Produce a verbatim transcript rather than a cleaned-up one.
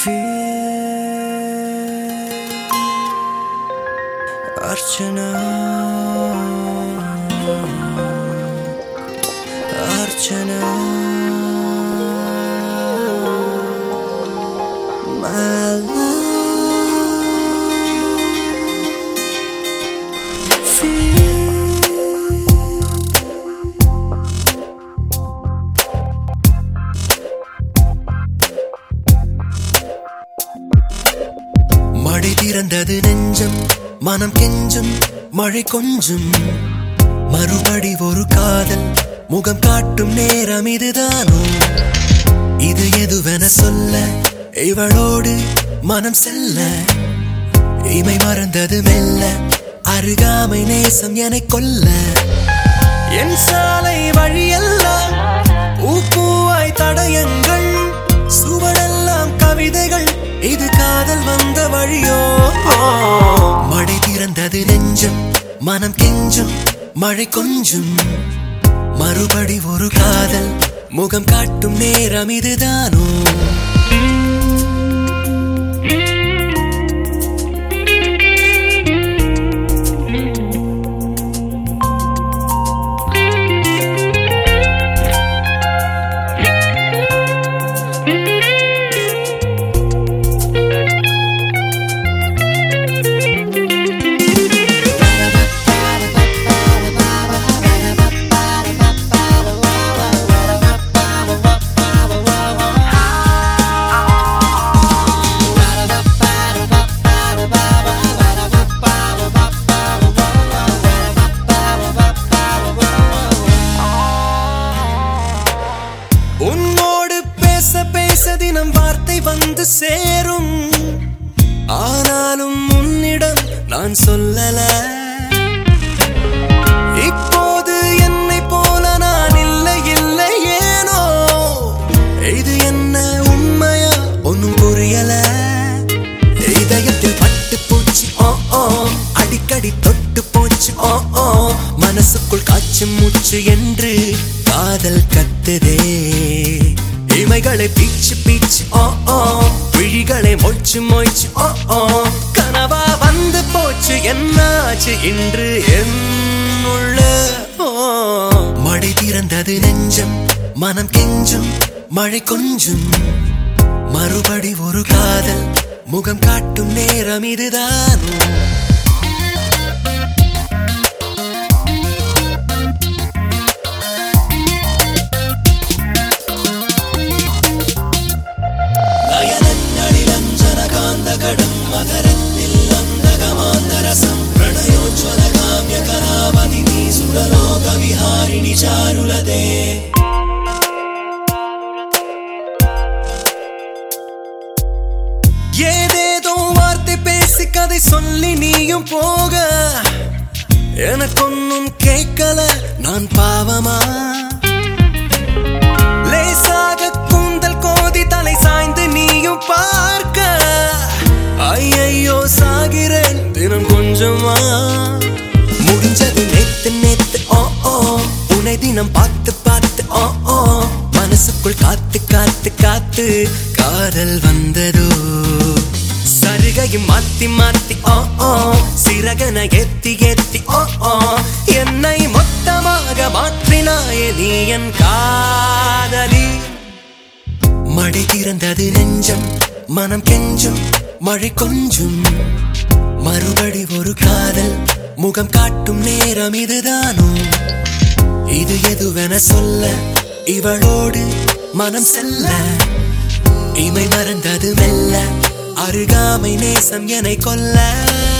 Archana, Archana, my love. மழை திறந்தது நெஞ்சம் மனம் கெஞ்சும் மழை கொஞ்சும் மறுபடி ஒரு காதல் முகம் காட்டும் நேரம் இதுதானோ இது எதுவென சொல்ல இவளோடு மனம் செல்ல இமை மறந்தது மெல்ல அருகாமை நேசம் என கொல்ல என் சாலை வழியெல்லாம் பூப்பூவாய் தடயங்கள் சுவடெல்லாம் கவிதைகள் இது காதல் வந்த வழியோ மழை திறந்தது நெஞ்சம் மனம் கெஞ்சும் மழை கொஞ்சும் மறுபடி ஒரு காதல் முகம் காட்டும் நேரம் இதுதானோ உன்னோடு பேச பேச தினம் வார்த்தை வந்து சேரும் ஆனாலும் உன்னிடம் நான் சொல்லல இப்போது என்னை போல நான் இல்லை இல்லை ஏனோ இது என்ன உண்மையா ஒன்னும் புரியல இதயத்தில் பட்டு போச்சு ஓ ஓ அடிக்கடி தொட்டு போச்சு ஓ ஓ மனசுக்குள் காய்ச்சி மூச்சு என்று காதல் கத்துதே இமைகளை பீச்சு பீச்சு ஓ ஓ விழிகளை மொய்ச்சு மொய்ச்சு ஓ ஓ கனவா வந்து போச்சு என்னாச்சு இன்று என்னுள்ள ஓ மழை திறந்தது நெஞ்சம் மனம் கெஞ்சும் மழை கொஞ்சும் மறுபடி ஒரு காதல் முகம் காட்டும் நேரம் இதுதானோ ஏதேதோ வார்த்தை பேசி கதை சொல்லி நீயும் போக எனக்கொன்னும் கேட்கல நான் பாவமா லேசாக கூந்தல் கோதி தலை சாய்ந்து நீயும் பார்க்க ஐயையோ சாகிறேன் தினம் கொஞ்சமா முடிஞ்சது நேத்து நேத்து ஓ ஓ உன்னை தினம் பார்த்து பார்த்து ஓ ஓ மனசுக்குள் காத்து காத்து காத்து காதல் வந்ததோ சருகையும் மாத்தி மாத்தி ஓ ஓ சிறகன ஏத்தி ஏத்தி ஓ ஓ என்னை மொத்தமாக மாற்றினாயே நீ என் காதலி மழை திறந்தது நெஞ்சம் மனம் கெஞ்சும் மழை கொஞ்சும் மறுபடி ஒரு காதல் முகம் காட்டும் நேரம் இதுதானோ இது எதுவென சொல்ல இவளோடு மனம் செல்ல இமை மறந்தது மெல்ல அருகாமை நேசம் என கொல்ல